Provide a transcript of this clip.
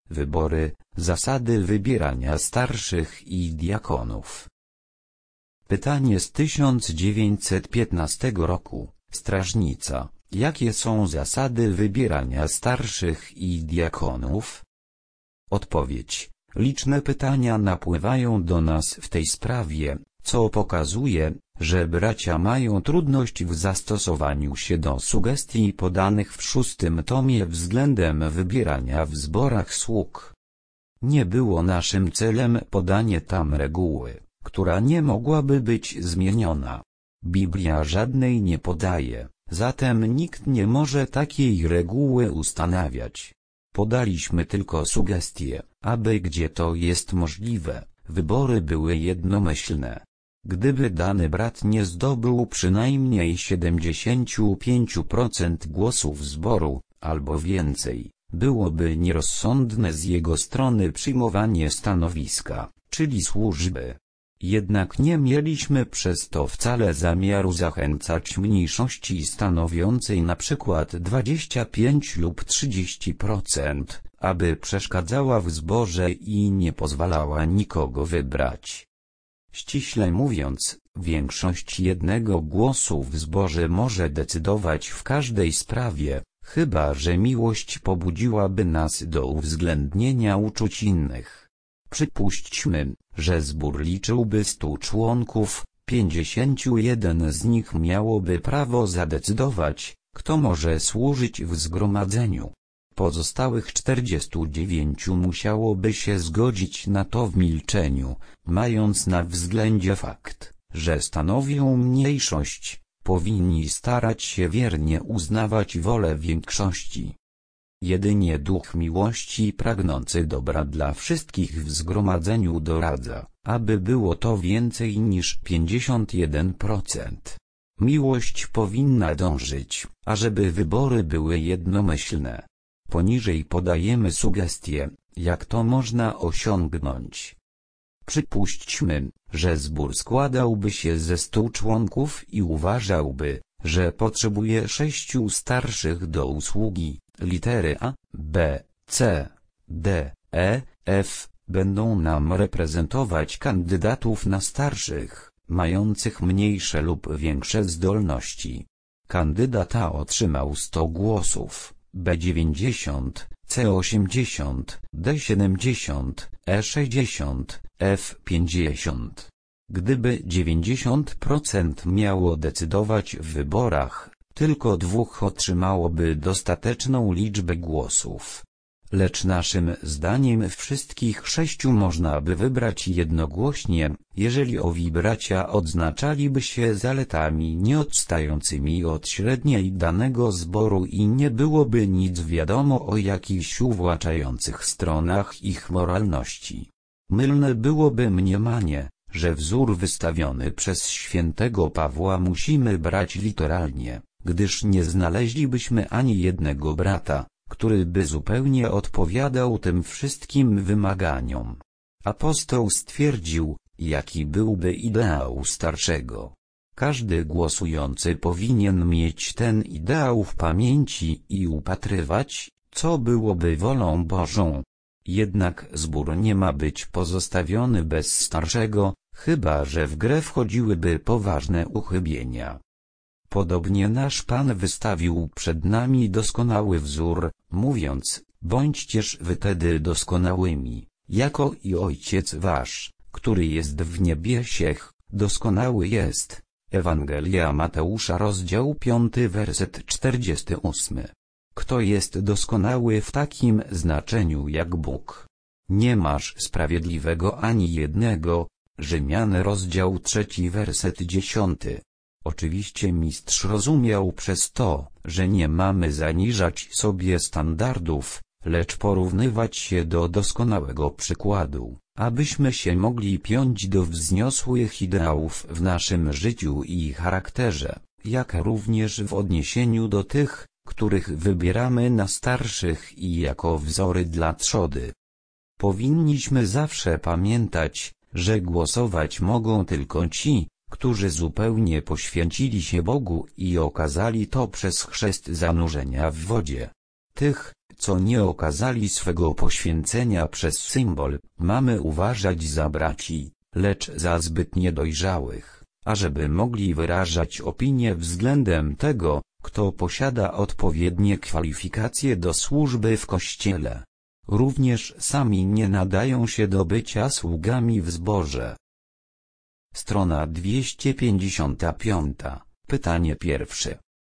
Wybory, zasady wybierania starszych i diakonów. Pytanie z 1915 roku. Strażnica. Jakie są zasady wybierania starszych i diakonów? Odpowiedź. Liczne pytania napływają do nas w tej sprawie, co pokazuje, że bracia mają trudność w zastosowaniu się do sugestii podanych w 6. tomie względem wybierania w zborach sług. Nie było naszym celem podanie tam reguły, która nie mogłaby być zmieniona. Biblia żadnej nie podaje, zatem nikt nie może takiej reguły ustanawiać. Podaliśmy tylko sugestie, aby gdzie to jest możliwe, wybory były jednomyślne. Gdyby dany brat nie zdobył przynajmniej 75% głosów zboru, albo więcej, byłoby nierozsądne z jego strony przyjmowanie stanowiska, czyli służby. Jednak nie mieliśmy przez to wcale zamiaru zachęcać mniejszości stanowiącej na przykład 25 lub 30%, aby przeszkadzała w zborze i nie pozwalała nikogo wybrać. Ściśle mówiąc, większość jednego głosu w zborze może decydować w każdej sprawie, chyba że miłość pobudziłaby nas do uwzględnienia uczuć innych. Przypuśćmy, że zbór liczyłby 100 członków, 51 z nich miałoby prawo zadecydować, kto może służyć w zgromadzeniu. Pozostałych 49 musiałoby się zgodzić na to w milczeniu, mając na względzie fakt, że stanowią mniejszość, powinni starać się wiernie uznawać wolę większości. Jedynie duch miłości pragnący dobra dla wszystkich w zgromadzeniu doradza, aby było to więcej niż 51%. Miłość powinna dążyć, ażeby wybory były jednomyślne. Poniżej podajemy sugestie, jak to można osiągnąć. Przypuśćmy, że zbór składałby się ze 100 członków i uważałby, że potrzebuje 6 starszych do usługi. Litery A, B, C, D, E, F będą nam reprezentować kandydatów na starszych, mających mniejsze lub większe zdolności. Kandydat A otrzymał 100 głosów, B 90, C 80, D 70, E 60, F 50. Gdyby 90% miało decydować w wyborach, tylko 2 otrzymałoby dostateczną liczbę głosów. Lecz naszym zdaniem wszystkich 6 można by wybrać jednogłośnie, jeżeli owi bracia odznaczaliby się zaletami nieodstającymi od średniej danego zboru i nie byłoby nic wiadomo o jakichś uwłaczających stronach ich moralności. Mylne byłoby mniemanie, że wzór wystawiony przez świętego Pawła musimy brać literalnie, gdyż nie znaleźlibyśmy ani jednego brata, który by zupełnie odpowiadał tym wszystkim wymaganiom. Apostoł stwierdził, jaki byłby ideał starszego. Każdy głosujący powinien mieć ten ideał w pamięci i upatrywać, co byłoby wolą Bożą. Jednak zbór nie ma być pozostawiony bez starszego, chyba że w grę wchodziłyby poważne uchybienia. Podobnie nasz Pan wystawił przed nami doskonały wzór, mówiąc, bądźcież wy tedy doskonałymi, jako i Ojciec wasz, który jest w niebiesiech, doskonały jest. Ewangelia Mateusza rozdział 5 werset 48. Kto jest doskonały w takim znaczeniu jak Bóg? Nie masz sprawiedliwego ani jednego. Rzymian rozdział 3 werset 10. Oczywiście mistrz rozumiał przez to, że nie mamy zaniżać sobie standardów, lecz porównywać się do doskonałego przykładu, abyśmy się mogli piąć do wzniosłych ideałów w naszym życiu i charakterze, jak również w odniesieniu do tych, których wybieramy na starszych i jako wzory dla trzody. Powinniśmy zawsze pamiętać, że głosować mogą tylko ci, którzy zupełnie poświęcili się Bogu i okazali to przez chrzest zanurzenia w wodzie. Tych, co nie okazali swego poświęcenia przez symbol, mamy uważać za braci, lecz za zbyt niedojrzałych, ażeby mogli wyrażać opinię względem tego, kto posiada odpowiednie kwalifikacje do służby w Kościele. Również sami nie nadają się do bycia sługami w zborze. Strona 255. Pytanie pierwsze.